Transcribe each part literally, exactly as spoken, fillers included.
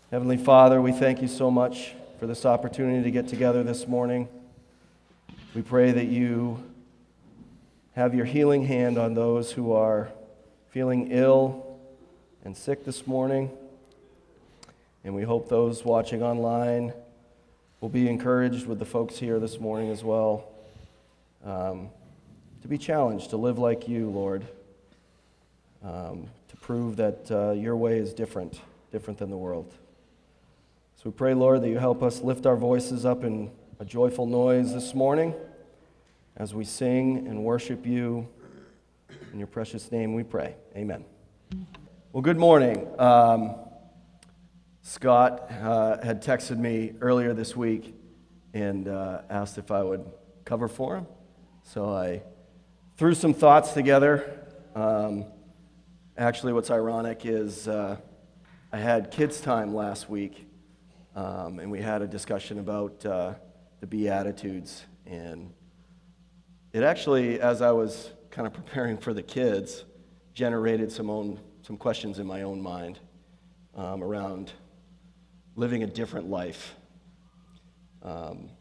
Heavenly Father, we thank you so much for this opportunity to get together this morning. We pray that you have your healing hand on those who are feeling ill and sick this morning. And we hope those watching online will be encouraged with the folks here this morning as well, um, to be challenged to live like you, Lord, um, to prove that uh, your way is different, different than the world. So we pray, Lord, that you help us lift our voices up in a joyful noise this morning as we sing and worship you. In your precious name we pray. Amen. Well, good morning. Um, Scott uh, had texted me earlier this week and uh, asked if I would cover for him. So I threw some thoughts together. Um, actually, what's ironic is uh, I had kids' time last week. Um, and we had a discussion about uh, the Beatitudes, and it actually, as I was kind of preparing for the kids, generated some own some questions in my own mind um, around living a different life. Um,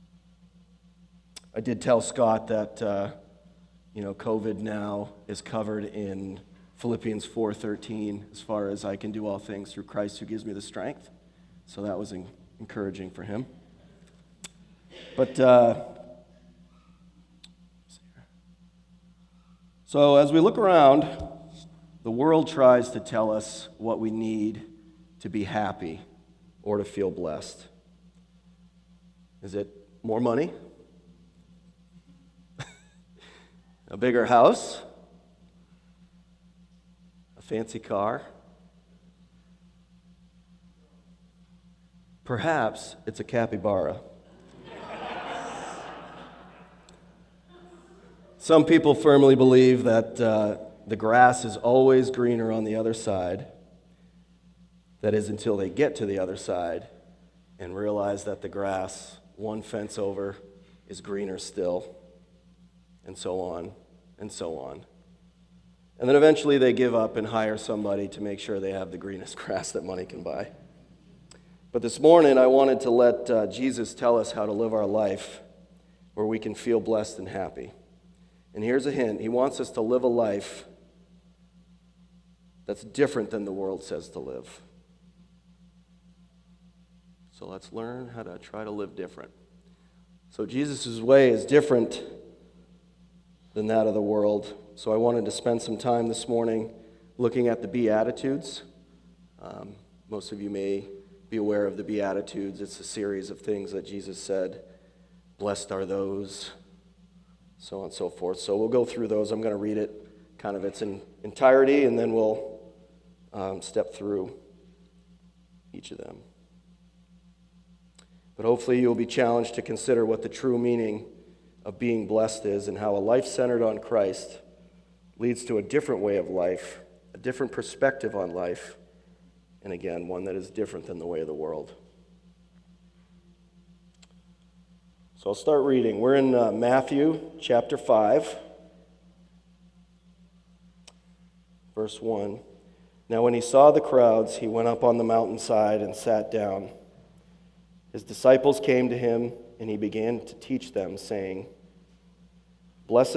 I did tell Scott that uh, you know COVID now is covered in Philippians four thirteen, as far as I can do all things through Christ who gives me the strength. So that was encouraging for him. But, uh, so as we look around, the world tries to tell us what we need to be happy or to feel blessed. Is it more money? A bigger house? A fancy car? Perhaps it's a capybara. Some people firmly believe that uh, the grass is always greener on the other side. That is, until they get to the other side and realize that the grass, one fence over, is greener still, and so on, and so on. And then eventually they give up and hire somebody to make sure they have the greenest grass that money can buy. But this morning, I wanted to let uh, Jesus tell us how to live our life where we can feel blessed and happy. And here's a hint. He wants us to live a life that's different than the world says to live. So let's learn how to try to live different. So Jesus' way is different than that of the world. So I wanted to spend some time this morning looking at the Beatitudes. Um, most of you may be aware of the Beatitudes. It's a series of things that Jesus said. Blessed are those, so on and so forth. So we'll go through those. I'm going to read it kind of its in entirety, and then we'll um, step through each of them. But hopefully you'll be challenged to consider what the true meaning of being blessed is and how a life centered on Christ leads to a different way of life, a different perspective on life, and again, one that is different than the way of the world. So I'll start reading. We're in uh, Matthew chapter five, verse one. Now when he saw the crowds, he went up on the mountainside and sat down. His disciples came to him, and he began to teach them, saying, Blessed,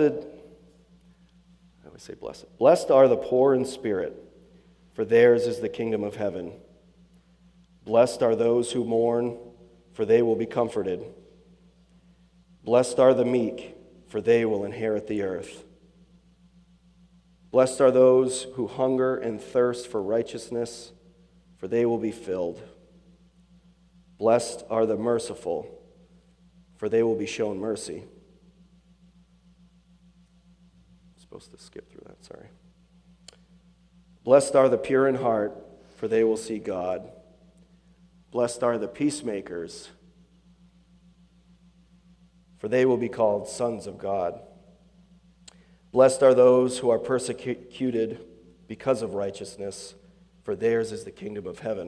I always say blessed, blessed are the poor in spirit, for theirs is the kingdom of heaven. Blessed are those who mourn, for they will be comforted. Blessed are the meek, for they will inherit the earth. Blessed are those who hunger and thirst for righteousness, for they will be filled. Blessed are the merciful, for they will be shown mercy. I'm supposed to skip through that, sorry. Blessed are the pure in heart, for they will see God. Blessed are the peacemakers, for they will be called sons of God. Blessed are those who are persecuted because of righteousness, for theirs is the kingdom of heaven.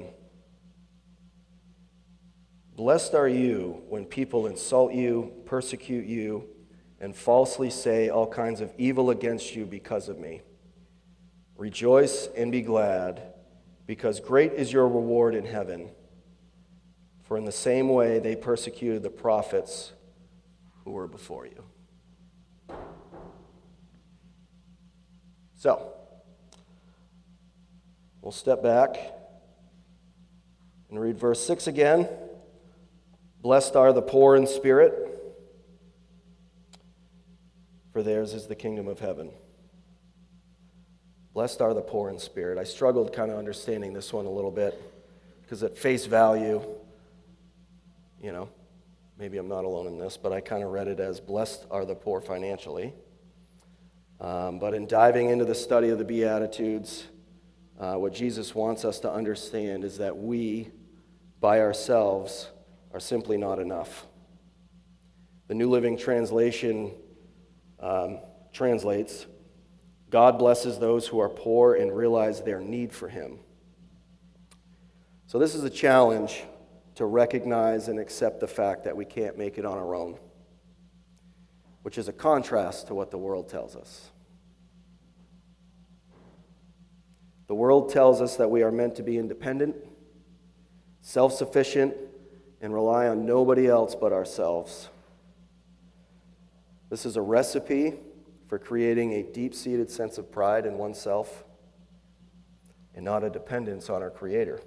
Blessed are you when people insult you, persecute you, and falsely say all kinds of evil against you because of me. Rejoice and be glad, because great is your reward in heaven. For in the same way they persecuted the prophets who were before you. So, we'll step back and read verse six again. Blessed are the poor in spirit, for theirs is the kingdom of heaven. Blessed are the poor in spirit. I struggled kind of understanding this one a little bit, because at face value, you know, maybe I'm not alone in this, but I kind of read it as blessed are the poor financially. Um, but in diving into the study of the Beatitudes, uh, what Jesus wants us to understand is that we, by ourselves, are simply not enough. The New Living Translation um, translates, God blesses those who are poor and realize their need for him. So this is a challenge to recognize and accept the fact that we can't make it on our own, which is a contrast to what the world tells us. The world tells us that we are meant to be independent, self-sufficient, and rely on nobody else but ourselves. This is a recipe for creating a deep-seated sense of pride in oneself and not a dependence on our Creator.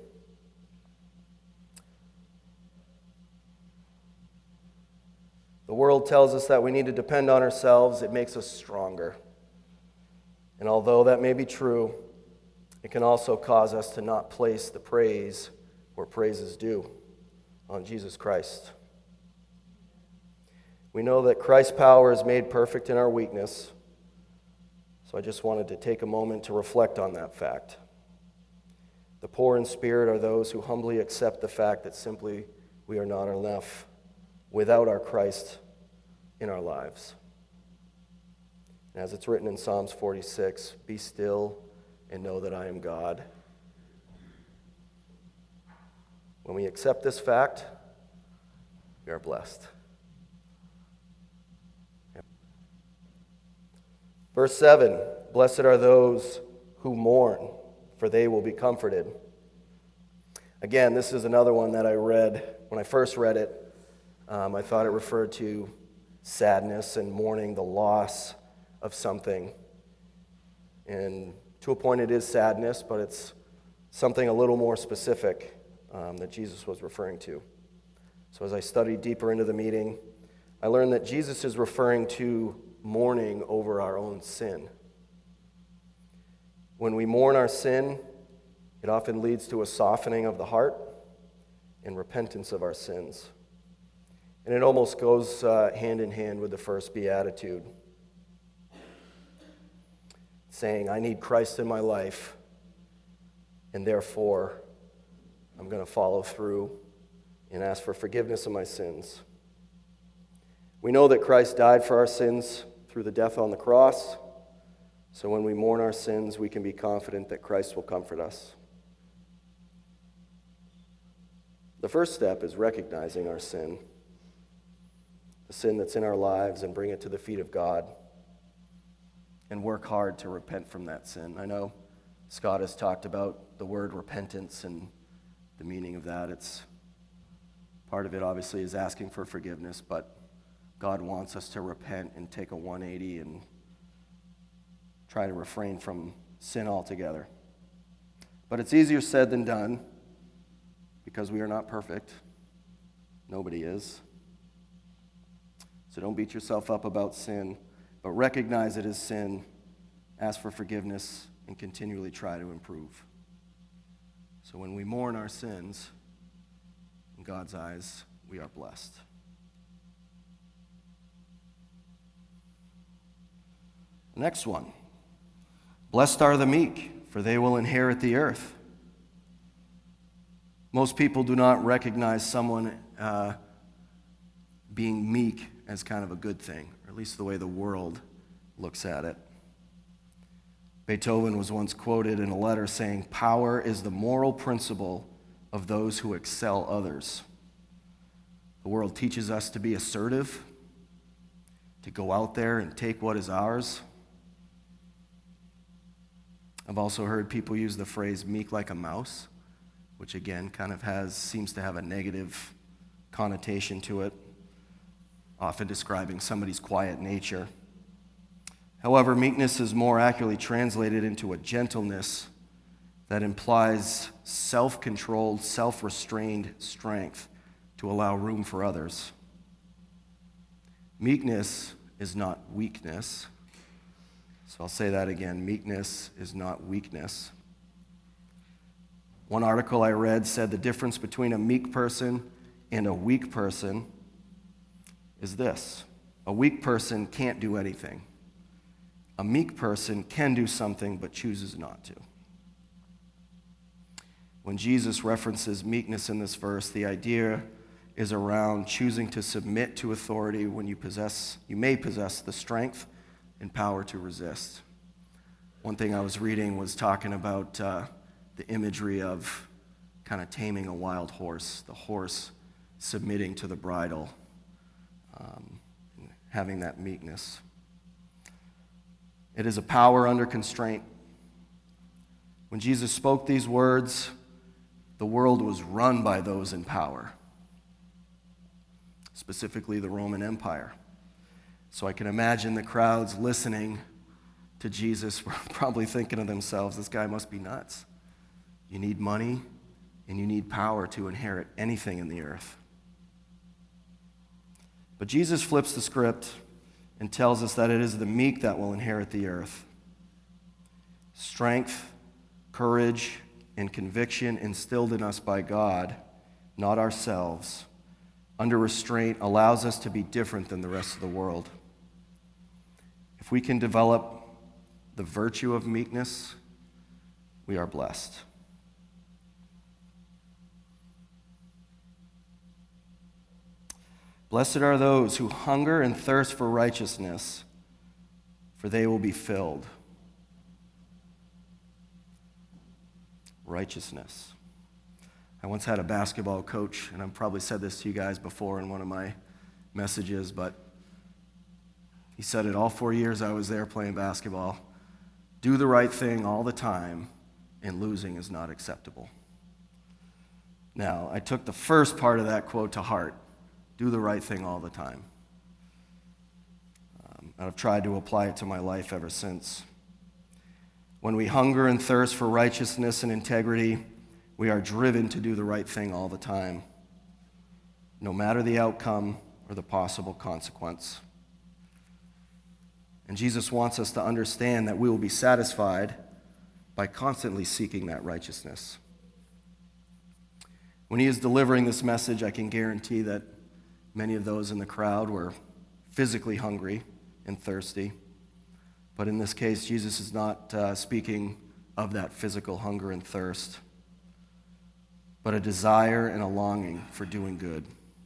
The world tells us that we need to depend on ourselves. It makes us stronger. And although that may be true, it can also cause us to not place the praise where praise is due, on Jesus Christ. We know that Christ's power is made perfect in our weakness, so I just wanted to take a moment to reflect on that fact. The poor in spirit are those who humbly accept the fact that simply we are not enough without our Christ in our lives. And as it's written in Psalms forty-six, be still and know that I am God. When we accept this fact, we are blessed. Verse seven, blessed are those who mourn, for they will be comforted. Again, this is another one that I read. When I first read it, um, I thought it referred to sadness and mourning the loss of something. And to a point it is sadness, but it's something a little more specific um, that Jesus was referring to. So as I studied deeper into the meeting, I learned that Jesus is referring to mourning over our own sin. When we mourn our sin, it often leads to a softening of the heart and repentance of our sins. And it almost goes uh, hand in hand with the first beatitude, saying, I need Christ in my life, and therefore I'm going to follow through and ask for forgiveness of my sins. We know that Christ died for our sins through the death on the cross, so when we mourn our sins, we can be confident that Christ will comfort us. The first step is recognizing our sin, the sin that's in our lives, and bring it to the feet of God and work hard to repent from that sin. I know Scott has talked about the word repentance and the meaning of that. It's part of it obviously is asking for forgiveness, but God wants us to repent and take a one eighty and try to refrain from sin altogether. But it's easier said than done because we are not perfect. Nobody is. So don't beat yourself up about sin, but recognize it as sin, ask for forgiveness, and continually try to improve. So when we mourn our sins, in God's eyes, we are blessed. Next one. Blessed are the meek, for they will inherit the earth. Most people do not recognize someone uh, being meek as kind of a good thing, or at least the way the world looks at it. Beethoven was once quoted in a letter saying, "Power is the moral principle of those who excel others." The world teaches us to be assertive, to go out there and take what is ours. I've also heard people use the phrase meek like a mouse, which again kind of has, seems to have a negative connotation to it, often describing somebody's quiet nature. However, meekness is more accurately translated into a gentleness that implies self-controlled, self-restrained strength to allow room for others. Meekness is not weakness. So I'll say that again. Meekness is not weakness. One article I read said the difference between a meek person and a weak person is this. A weak person can't do anything. A meek person can do something but chooses not to. When Jesus references meekness in this verse, the idea is around choosing to submit to authority when you possess, you may possess the strength and power to resist. One thing I was reading was talking about uh, the imagery of kind of taming a wild horse, the horse submitting to the bridle, um, and having that meekness. It is a power under constraint. When Jesus spoke these words, the world was run by those in power, specifically the Roman Empire. So I can imagine the crowds listening to Jesus were probably thinking to themselves, this guy must be nuts. You need money and you need power to inherit anything in the earth. But Jesus flips the script and tells us that it is the meek that will inherit the earth. Strength, courage, and conviction instilled in us by God, not ourselves, under restraint allows us to be different than the rest of the world. If we can develop the virtue of meekness, we are blessed. Blessed are those who hunger and thirst for righteousness, for they will be filled. Righteousness. I once had a basketball coach, and I've probably said this to you guys before in one of my messages, but he said it all four years I was there playing basketball. Do the right thing all the time, and losing is not acceptable. Now, I took the first part of that quote to heart. Do the right thing all the time. Um, and I've tried to apply it to my life ever since. When we hunger and thirst for righteousness and integrity, we are driven to do the right thing all the time, no matter the outcome or the possible consequence. And Jesus wants us to understand that we will be satisfied by constantly seeking that righteousness. When he is delivering this message, I can guarantee that many of those in the crowd were physically hungry and thirsty. But in this case, Jesus is not uh, speaking of that physical hunger and thirst, but a desire and a longing for doing good.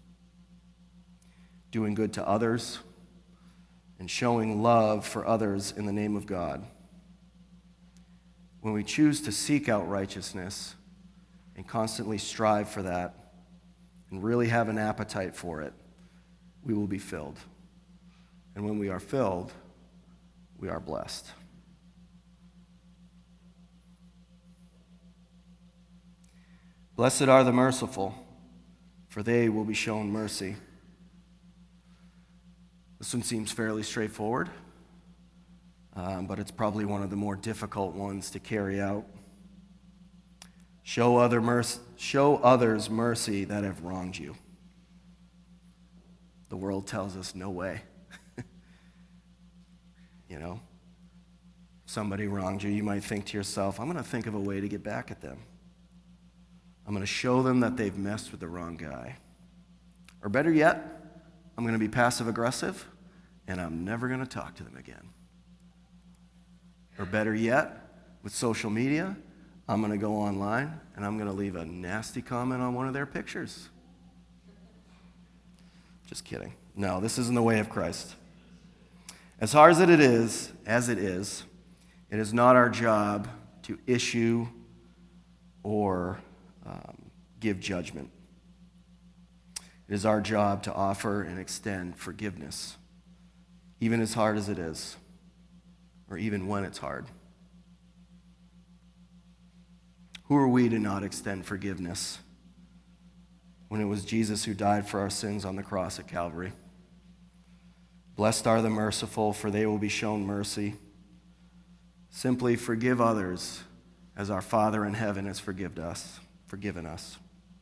Doing good to others and showing love for others in the name of God. When we choose to seek out righteousness and constantly strive for that and really have an appetite for it, we will be filled. And when we are filled, we are blessed. Blessed are the merciful, for they will be shown mercy. This one seems fairly straightforward, um, but it's probably one of the more difficult ones to carry out. Show, other merc- show others mercy that have wronged you. The world tells us no way. You know, if somebody wronged you, you might think to yourself, I'm going to think of a way to get back at them. I'm going to show them that they've messed with the wrong guy. Or better yet, I'm going to be passive-aggressive, and I'm never going to talk to them again. Or better yet, with social media, I'm going to go online, and I'm going to leave a nasty comment on one of their pictures. Just kidding. No, this isn't the way of Christ. As hard as it is, as it is, it is not our job to issue or um, give judgment. It is our job to offer and extend forgiveness, even as hard as it is, or even when it's hard. Who are we to not extend forgiveness when it was Jesus who died for our sins on the cross at Calvary? Blessed are the merciful, for they will be shown mercy. Simply forgive others as our Father in heaven has forgiven us. Forgiven us.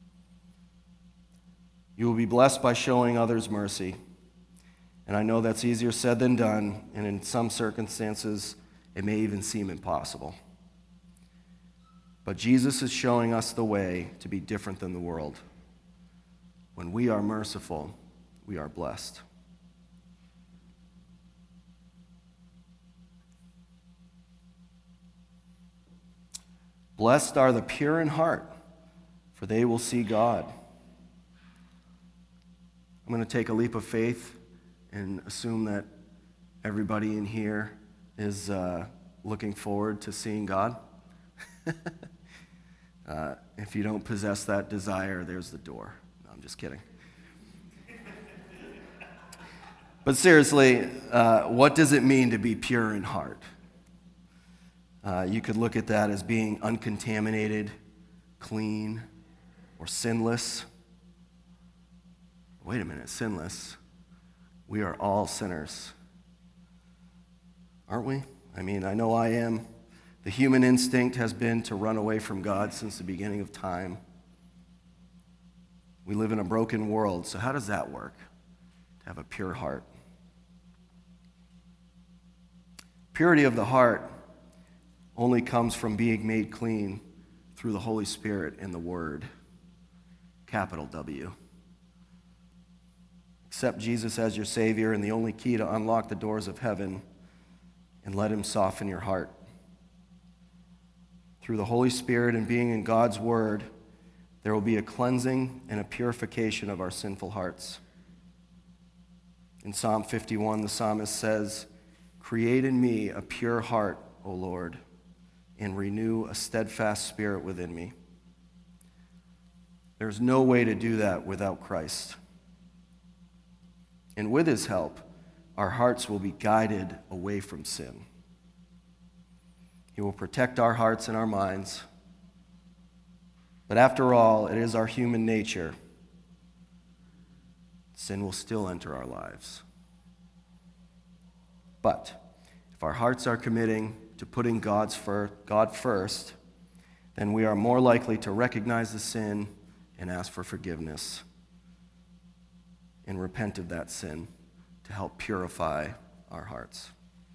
You will be blessed by showing others mercy. And I know that's easier said than done, and in some circumstances, it may even seem impossible. But Jesus is showing us the way to be different than the world. When we are merciful, we are blessed. Blessed are the pure in heart, for they will see God. I'm going to take a leap of faith and assume that everybody in here is uh, looking forward to seeing God. uh, if you don't possess that desire, there's the door. No, I'm just kidding. But seriously, uh, what does it mean to be pure in heart? Uh, you could look at that as being uncontaminated, clean, or sinless. Wait a minute, sinless. We are all sinners, aren't we? I mean, I know I am. The human instinct has been to run away from God since the beginning of time. We live in a broken world, so how does that work? To have a pure heart. Purity of the heart only comes from being made clean through the Holy Spirit and the Word, capital W. Accept Jesus as your Savior and the only key to unlock the doors of heaven, and let Him soften your heart. Through the Holy Spirit and being in God's Word, there will be a cleansing and a purification of our sinful hearts. In Psalm fifty-one, the psalmist says, "Create in me a pure heart, O Lord, and renew a steadfast spirit within me." There's no way to do that without Christ. And with His help, our hearts will be guided away from sin. He will protect our hearts and our minds. But after all, it is our human nature. Sin will still enter our lives. But if our hearts are committing to putting God's fir- God first, then we are more likely to recognize the sin and ask for forgiveness and repent of that sin to help purify our hearts.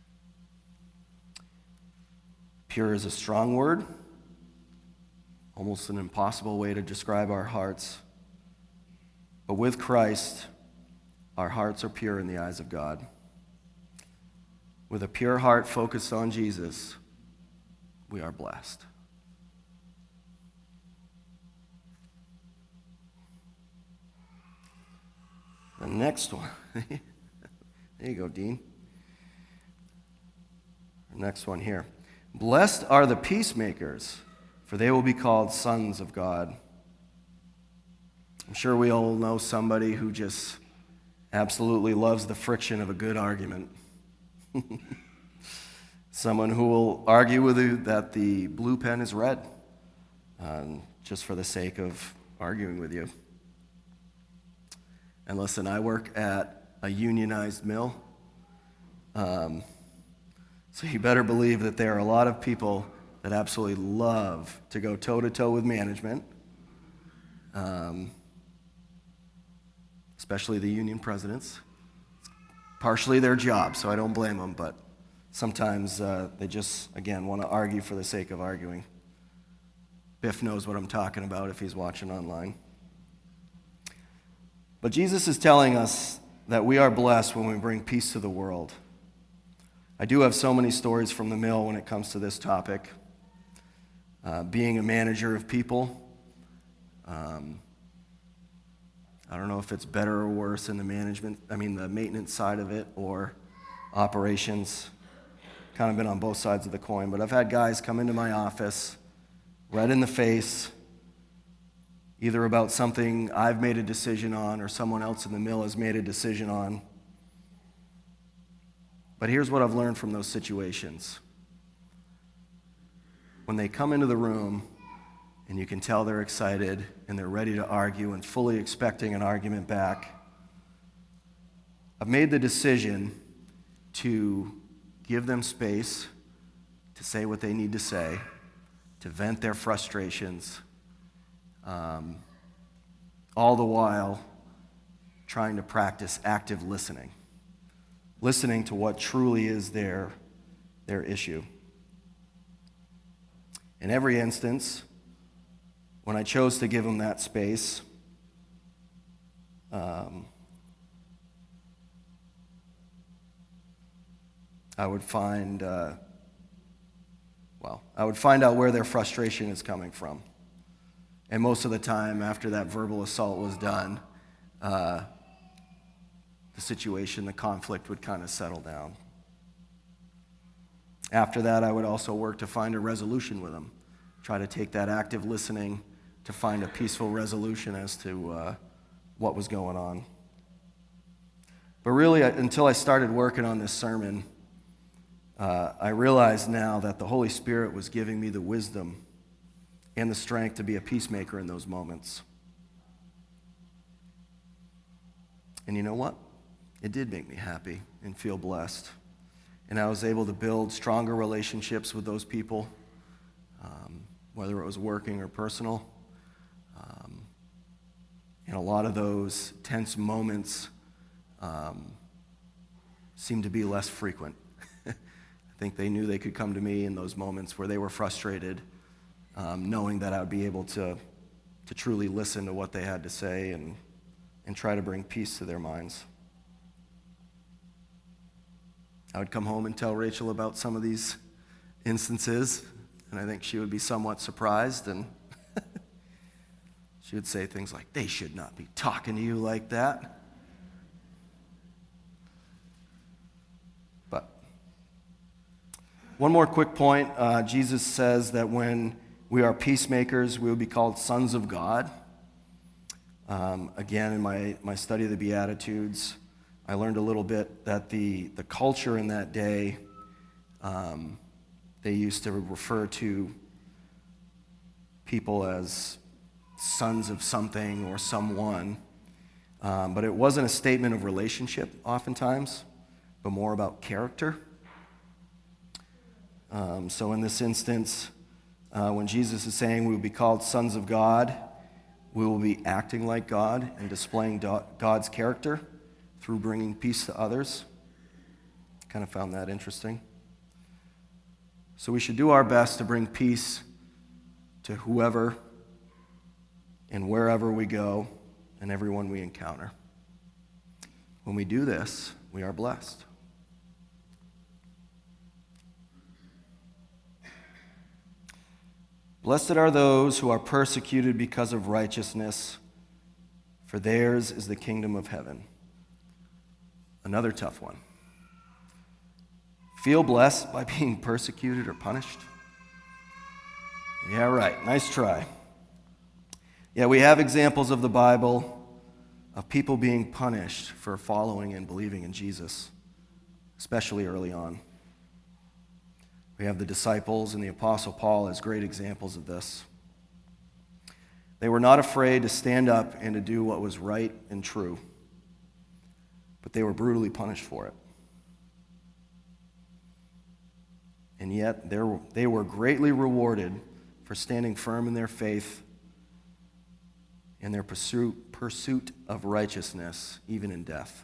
Pure is a strong word, almost an impossible way to describe our hearts. But with Christ, our hearts are pure in the eyes of God. With a pure heart focused on Jesus, we are blessed. The next one. There you go, Dean. The next one here. Blessed are the peacemakers, for they will be called sons of God. I'm sure we all know somebody who just absolutely loves the friction of a good argument. Someone who will argue with you that the blue pen is red, um, just for the sake of arguing with you. And listen, I work at a unionized mill, um, so you better believe that there are a lot of people that absolutely love to go toe-to-toe with management, um, especially the union presidents. It's partially their job, so I don't blame them, but sometimes uh, they just, again, want to argue for the sake of arguing. Biff knows what I'm talking about if he's watching online. But Jesus is telling us that we are blessed when we bring peace to the world. I do have so many stories from the mill when it comes to this topic. Uh, being a manager of people, um, I don't know if it's better or worse in the management, I mean the maintenance side of it or operations. Kind of been on both sides of the coin, but I've had guys come into my office, red in the face, either about something I've made a decision on or someone else in the mill has made a decision on. But here's what I've learned from those situations. When they come into the room, and you can tell they're excited and they're ready to argue and fully expecting an argument back. I've made the decision to give them space to say what they need to say, to vent their frustrations, um, all the while trying to practice active listening, listening to what truly is their, their issue. In every instance, when I chose to give them that space, um, I would find, uh, well, I would find out where their frustration is coming from. And most of the time, after that verbal assault was done, uh, the situation, the conflict would kind of settle down. After that, I would also work to find a resolution with them, try to take that active listening to find a peaceful resolution as to uh, what was going on. But really, until I started working on this sermon, uh, I realized now that the Holy Spirit was giving me the wisdom and the strength to be a peacemaker in those moments. And you know what? It did make me happy and feel blessed. And I was able to build stronger relationships with those people, um, whether it was working or personal. Um, and a lot of those tense moments um, seemed to be less frequent. I think they knew they could come to me in those moments where they were frustrated, um, knowing that I would be able to, to truly listen to what they had to say and, and try to bring peace to their minds. I would come home and tell Rachel about some of these instances, and I think she would be somewhat surprised, and she would say things like, "They should not be talking to you like that." But one more quick point. Uh, Jesus says that when we are peacemakers, we will be called sons of God. Um, again, in my, my study of the Beatitudes, I learned a little bit that the, the culture in that day, um, they used to refer to people as sons of something or someone, um, but it wasn't a statement of relationship oftentimes, but more about character. Um, so in this instance, uh, when Jesus is saying we will be called sons of God, we will be acting like God and displaying do- God's character through bringing peace to others. Kind of found that interesting. So we should do our best to bring peace to whoever and wherever we go and everyone we encounter. When we do this, we are blessed. Blessed are those who are persecuted because of righteousness, for theirs is the kingdom of heaven. Another tough one. Feel blessed by being persecuted or punished? Yeah, right. Nice try. Yeah, we have examples of the Bible of people being punished for following and believing in Jesus, especially early on. We have the disciples and the Apostle Paul as great examples of this. They were not afraid to stand up and to do what was right and true, but they were brutally punished for it. And yet they were greatly rewarded for standing firm in their faith and their pursuit, pursuit of righteousness, even in death.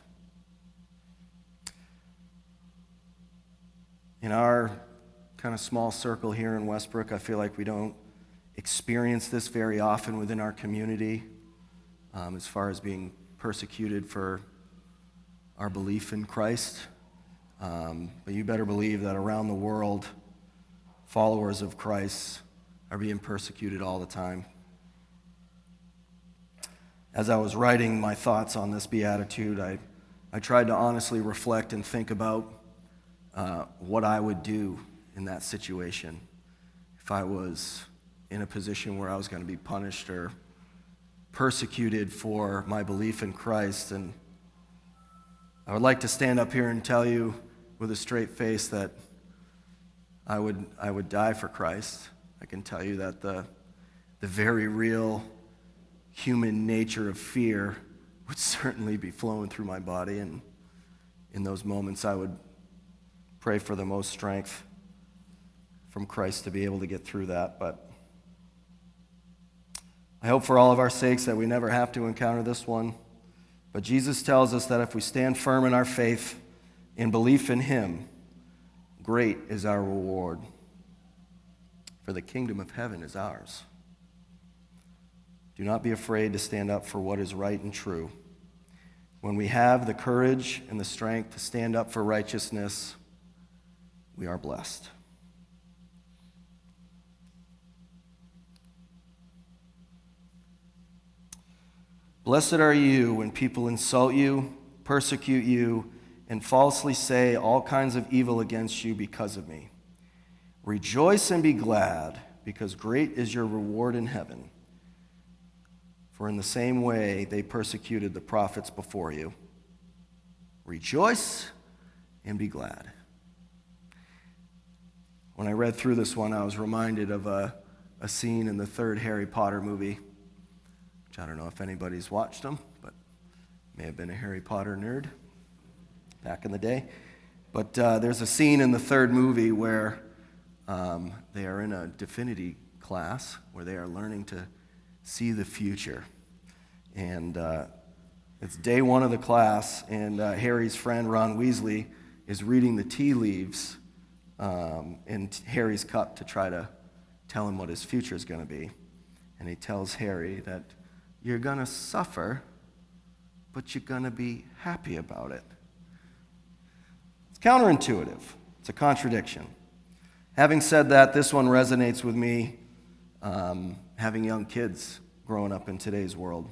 In our kind of small circle here in Westbrook, I feel like we don't experience this very often within our community, um, as far as being persecuted for our belief in Christ. Um, but you better believe that around the world, followers of Christ are being persecuted all the time. As I was writing my thoughts on this beatitude, I, I tried to honestly reflect and think about uh, what I would do in that situation if I was in a position where I was going to be punished or persecuted for my belief in Christ. And I would like to stand up here and tell you with a straight face that I would I would die for Christ. I can tell you that the the very real human nature of fear would certainly be flowing through my body, and in those moments I would pray for the most strength from Christ to be able to get through that. But I hope for all of our sakes that we never have to encounter this one. But Jesus tells us that if we stand firm in our faith, in belief in him, great is our reward, for the kingdom of heaven is ours. Do not be afraid to stand up for what is right and true. When we have the courage and the strength to stand up for righteousness, we are blessed. Blessed are you when people insult you, persecute you, and falsely say all kinds of evil against you because of me. Rejoice and be glad, because great is your reward in heaven. For in the same way they persecuted the prophets before you. Rejoice and be glad. When I read through this one, I was reminded of a, a scene in the third Harry Potter movie, which I don't know if anybody's watched them, but may have been a Harry Potter nerd back in the day. But uh, there's a scene in the third movie where um, they are in a divinity class where they are learning to see the future. And uh, it's day one of the class, and uh, Harry's friend Ron Weasley is reading the tea leaves um, in Harry's cup to try to tell him what his future is going to be. And he tells Harry that you're going to suffer, but you're going to be happy about it. It's counterintuitive. It's a contradiction. Having said that, this one resonates with me, um, having young kids growing up in today's world.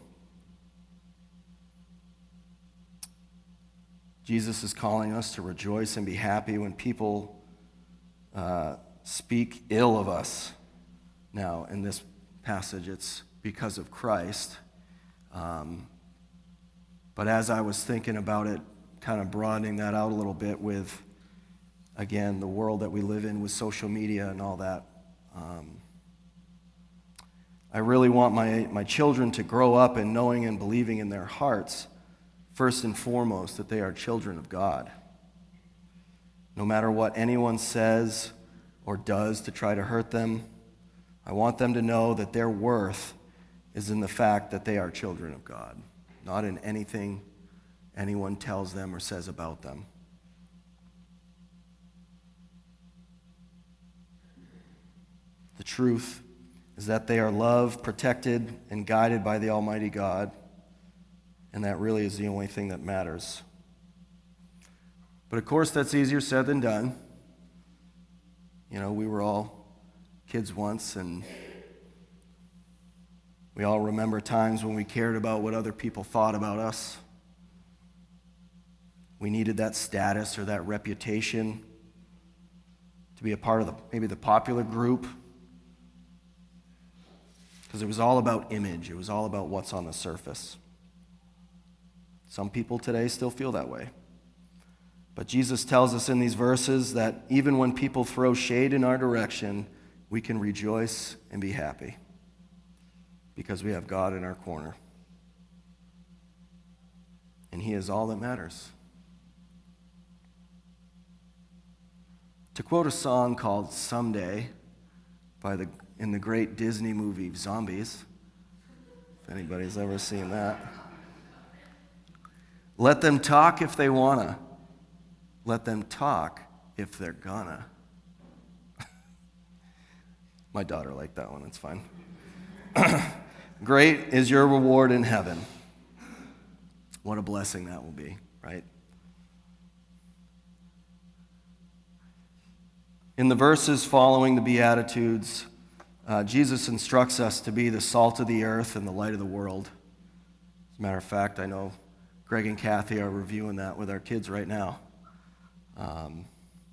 Jesus is calling us to rejoice and be happy when people uh, speak ill of us. Now, in this passage, it's because of Christ. Um, but as I was thinking about it, kind of broadening that out a little bit with, again, the world that we live in with social media and all that, um, I really want my, my children to grow up and knowing and believing in their hearts, first and foremost, that they are children of God. No matter what anyone says or does to try to hurt them, I want them to know that their worth is in the fact that they are children of God, not in anything anyone tells them or says about them. The truth is that they are loved, protected, and guided by the Almighty God, and that really is the only thing that matters. But of course, that's easier said than done. You know, we were all kids once, and we all remember times when we cared about what other people thought about us. We needed that status or that reputation to be a part of the, maybe the popular group, because it was all about image. It was all about what's on the surface. Some people today still feel that way. But Jesus tells us in these verses that even when people throw shade in our direction, we can rejoice and be happy because we have God in our corner. And He is all that matters. To quote a song called Someday by the in the great Disney movie Zombies, if anybody's ever seen that, let them talk if they wanna. Let them talk if they're gonna. My daughter liked that one, it's fine. Great is your reward in heaven. What a blessing that will be, right? In the verses following the Beatitudes, uh, Jesus instructs us to be the salt of the earth and the light of the world. As a matter of fact, I know Greg and Kathy are reviewing that with our kids right now. Um,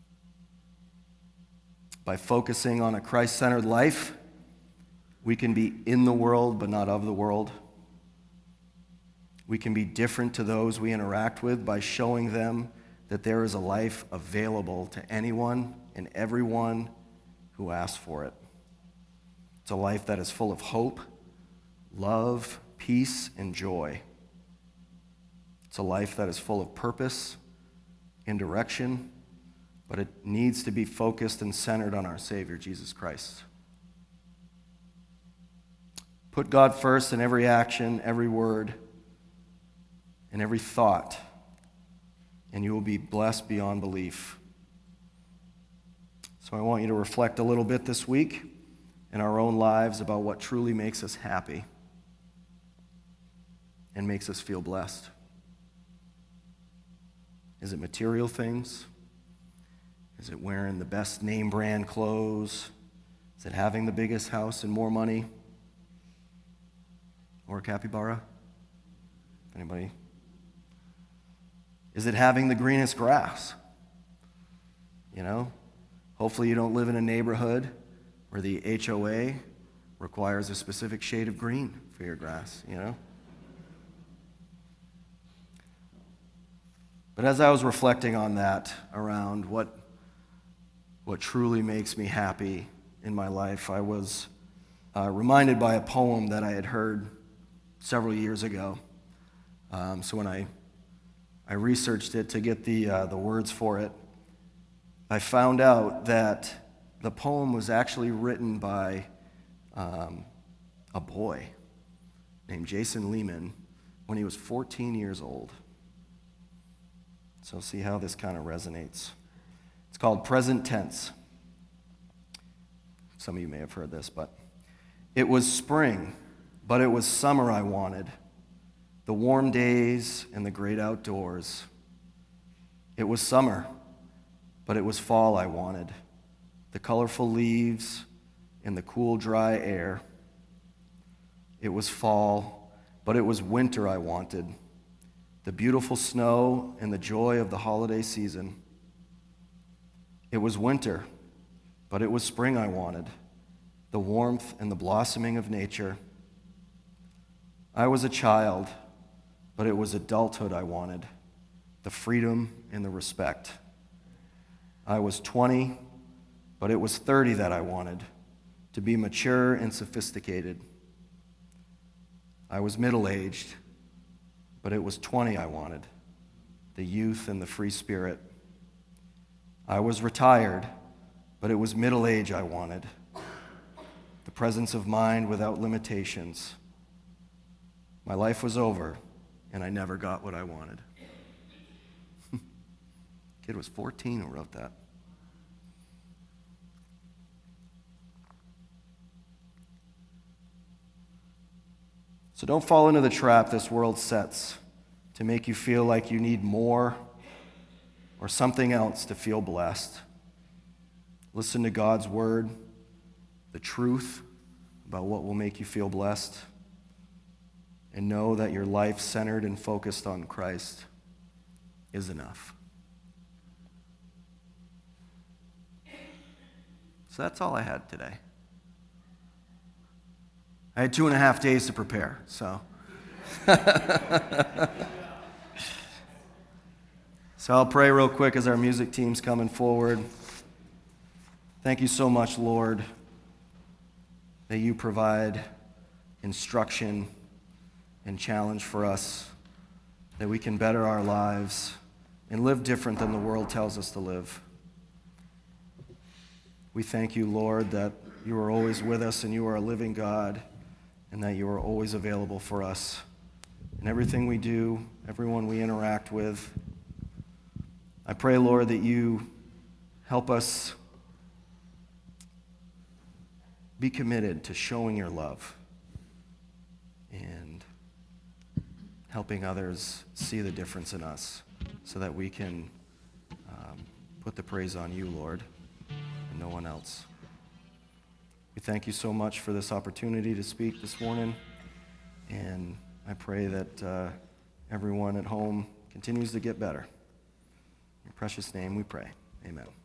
by focusing on a Christ-centered life, we can be in the world but not of the world. We can be different to those we interact with by showing them that there is a life available to anyone and everyone who asks for it. It's a life that is full of hope, love, peace, and joy. It's a life that is full of purpose and direction, but it needs to be focused and centered on our Savior, Jesus Christ. Put God first in every action, every word, and every thought, and you will be blessed beyond belief. So I want you to reflect a little bit this week in our own lives about what truly makes us happy and makes us feel blessed. Is it material things? Is it wearing the best name brand clothes? Is it having the biggest house and more money? Or a capybara? Anybody? Is it having the greenest grass? You know? Hopefully you don't live in a neighborhood where the H O A requires a specific shade of green for your grass, you know? But as I was reflecting on that, around what, what truly makes me happy in my life, I was uh, reminded by a poem that I had heard several years ago. Um, so when I, I researched it to get the, uh, the words for it, I found out that the poem was actually written by um, a boy named Jason Lehman when he was fourteen years old. So see how this kind of resonates. It's called Present Tense. Some of you may have heard this, but it was spring, but it was summer I wanted, the warm days and the great outdoors. It was summer, but it was fall I wanted, the colorful leaves and the cool, dry air. It was fall, but it was winter I wanted, the beautiful snow and the joy of the holiday season. It was winter, but it was spring I wanted, the warmth and the blossoming of nature. I was a child, but it was adulthood I wanted, the freedom and the respect. I was twenty, but it was thirty that I wanted, to be mature and sophisticated. I was middle-aged, but it was twenty I wanted, the youth and the free spirit. I was retired, but it was middle age I wanted, the presence of mind without limitations. My life was over, and I never got what I wanted. Kid was fourteen who wrote that. So don't fall into the trap this world sets to make you feel like you need more or something else to feel blessed. Listen to God's word, the truth about what will make you feel blessed, and know that your life centered and focused on Christ is enough. So that's all I had today. I had two and a half days to prepare, so. So I'll pray real quick as our music team's coming forward. Thank you so much, Lord, that you provide instruction and challenge for us, that we can better our lives and live different than the world tells us to live. We thank you, Lord, that you are always with us and you are a living God, and that you are always available for us in everything we do, everyone we interact with. I pray, Lord, that you help us be committed to showing your love and helping others see the difference in us so that we can um, put the praise on you, Lord, and no one else. We thank you so much for this opportunity to speak this morning, and I pray that uh, everyone at home continues to get better. In your precious name we pray. Amen.